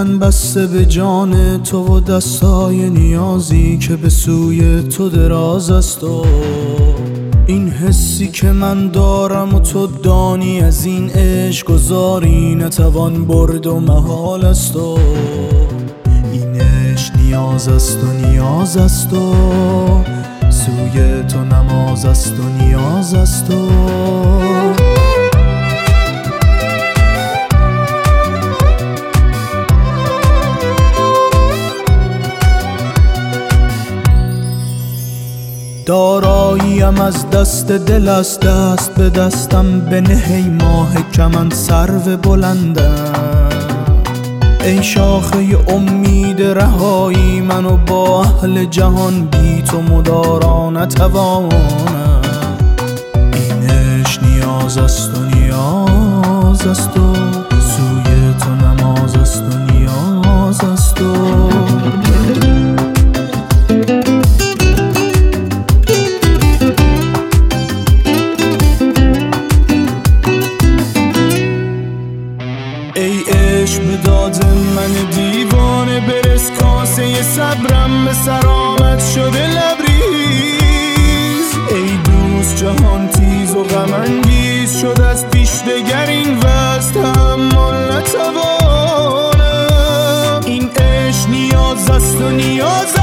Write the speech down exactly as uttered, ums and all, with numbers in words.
من بسته به جان تو و دستای نیازی که به سوی تو دراز است و این حسی که من دارم و تو دانی از این عشق گذاری نتوان برد و محال است و این عشق نیاز است و نیاز است و سوی تو نماز است و نیاز است و داراییم از دست دل است، دست به دستم بنه ای ماه کمند سرو بلندم. ای شاخه امید رهایی منو با اهل جهان بی تو مدارا نتوانم. این عشق نیاز است و نیاز است و سوی تو نماز است و نیاز است و به داد من دیوانه برس کاسه صبرم به سرامت شده لبریز. ای دوست جهان تیز و غم انگیز شد از پیش دگر این وقت تحمل نتوانم. این عشق نیاز است و نیاز